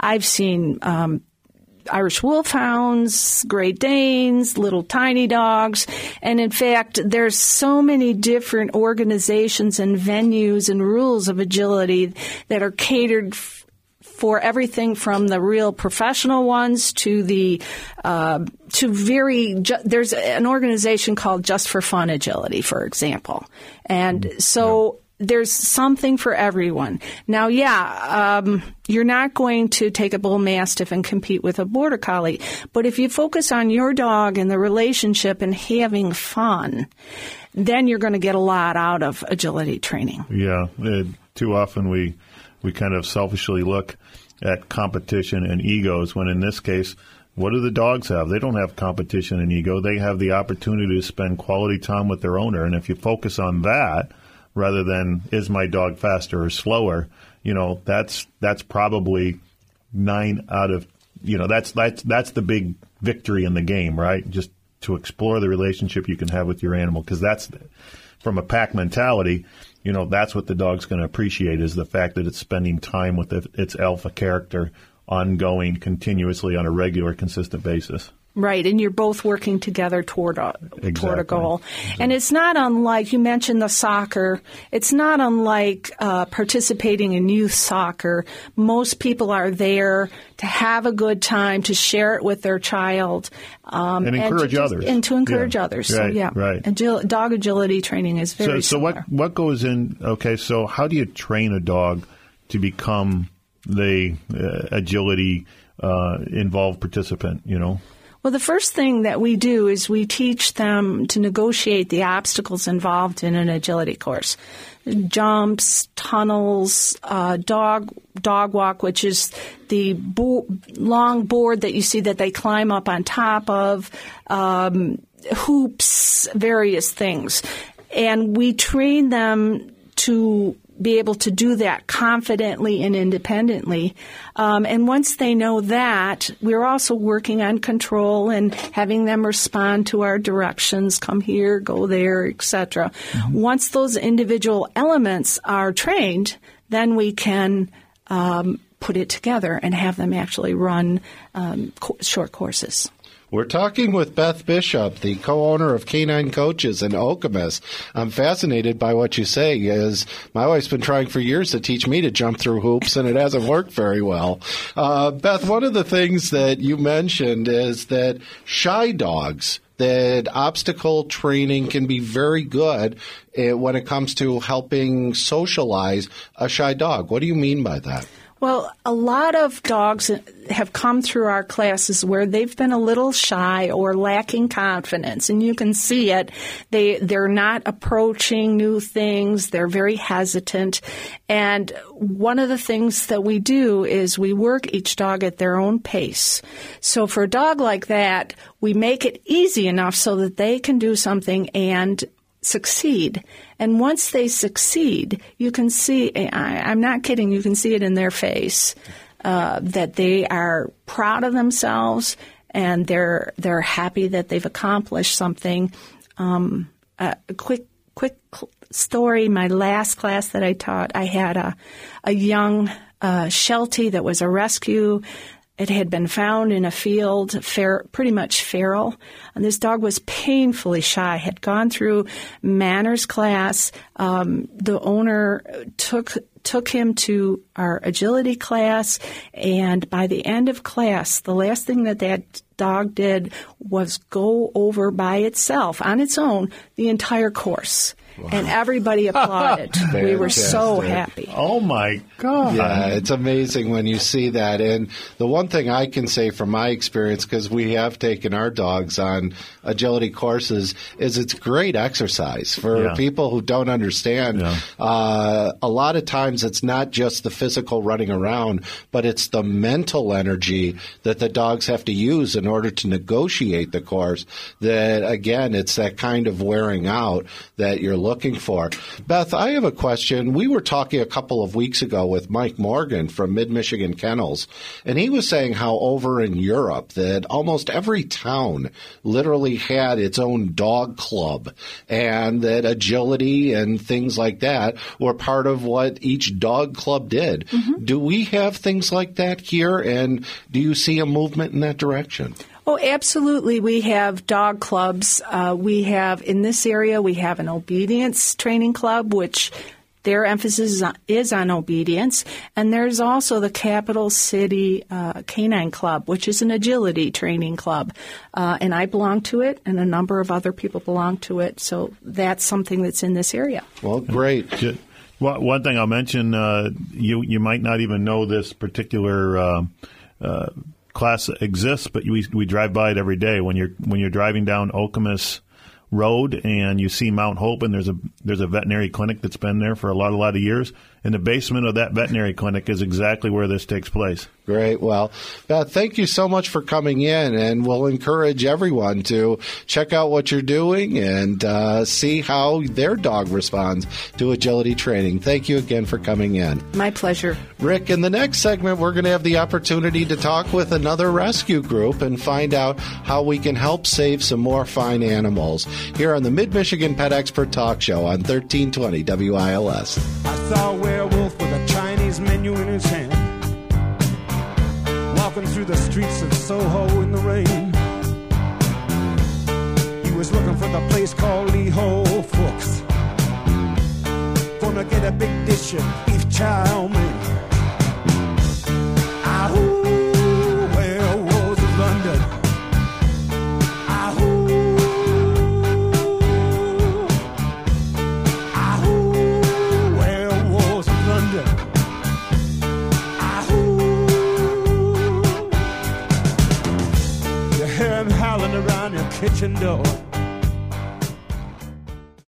I've seen Irish Wolfhounds, Great Danes, little tiny dogs. And in fact, there's so many different organizations and venues and rules of agility that are catered for everything from the real professional ones to the there's an organization called Just for Fun Agility, for example. And so there's something for everyone. Now, you're not going to take a bull mastiff and compete with a border collie, but if you focus on your dog and the relationship and having fun, then you're going to get a lot out of agility training. Yeah, too often we kind of selfishly look at competition and egos, when in this case, what do the dogs have? They don't have competition and ego. They have the opportunity to spend quality time with their owner, and if you focus on that, rather than is my dog faster or slower, that's probably 9 out of, that's the big victory in the game, right? Just to explore the relationship you can have with your animal, because that's, from a pack mentality, that's what the dog's going to appreciate, is the fact that it's spending time with its alpha character ongoing, continuously, on a regular, consistent basis. Right, and you're both working together toward a goal. Exactly. And it's not unlike, you mentioned the soccer, it's not unlike participating in youth soccer. Most people are there to have a good time, to share it with their child. And encourage others. And to encourage others. Right, so, right. Dog agility training is very similar. So what goes in, so how do you train a dog to become the agility involved participant, Well, the first thing that we do is we teach them to negotiate the obstacles involved in an agility course. Jumps, tunnels, dog walk, which is the long board that you see that they climb up on top of, hoops, various things. And we train them to be able to do that confidently and independently. And once they know that, we're also working on control and having them respond to our directions, come here, go there, etc. Mm-hmm. Once those individual elements are trained, then we can put it together and have them actually run short courses. We're talking with Beth Bishop, the co-owner of Canine Coaches in Okemos. I'm fascinated by what you say, as my wife's been trying for years to teach me to jump through hoops, and it hasn't worked very well. Beth, one of the things that you mentioned is that shy dogs, that obstacle training can be very good when it comes to helping socialize a shy dog. What do you mean by that? Well, a lot of dogs have come through our classes where they've been a little shy or lacking confidence, and you can see it. They're not approaching new things. They're very hesitant. And one of the things that we do is we work each dog at their own pace. So for a dog like that, we make it easy enough so that they can do something and succeed. And once they succeed, you can see, I'm not kidding, you can see it in their face, that they are proud of themselves and they're happy that they've accomplished something. A quick story, my last class that I taught, I had a young Sheltie that was a rescue. It had been found in a field, pretty much feral, and this dog was painfully shy, had gone through manners class. The owner took him to our agility class, and by the end of class, the last thing that dog did was go over by itself, on its own, the entire course. Wow. And everybody applauded. We were so happy. Oh, my God. Yeah, it's amazing when you see that. And the one thing I can say from my experience, because we have taken our dogs on agility courses, is it's great exercise. For people who don't understand, a lot of times it's not just the physical running around, but it's the mental energy that the dogs have to use in order to negotiate the course. That, again, it's that kind of wearing out that you're looking for. Beth, I have a question. We were talking a couple of weeks ago with Mike Morgan from Mid-Michigan Kennels, and he was saying how over in Europe that almost every town literally had its own dog club, and that agility and things like that were part of what each dog club did. Mm-hmm. Do we have things like that here, and do you see a movement in that direction? Oh, absolutely. We have dog clubs. We have, in this area, we have an obedience training club, which their emphasis is on obedience. And there's also the Capital City Canine Club, which is an agility training club. And I belong to it, and a number of other people belong to it. So that's something that's in this area. Well, great. Well, one thing I'll mention, you might not even know this particular class exists, but we drive by it every day. When you're driving down Okemos Road and you see Mount Hope, and there's a veterinary clinic that's been there for a lot of years. In the basement of that veterinary clinic is exactly where this takes place. Great. Well, Beth, thank you so much for coming in, and we'll encourage everyone to check out what you're doing and see how their dog responds to agility training. Thank you again for coming in. My pleasure. Rick, in the next segment, we're going to have the opportunity to talk with another rescue group and find out how we can help save some more fine animals here on the Mid-Michigan Pet Expert Talk Show on 1320 WILS. I saw a werewolf with a Chinese menu in his hand, walking through the streets of Soho in the rain. He was looking for the place called Lee Ho Fooks. Gonna get a big dish of beef chow mein. Ahoo, werewolves of London. Ahoo, ahoo, werewolves of London. Ahoo, you hear him howling around your kitchen door.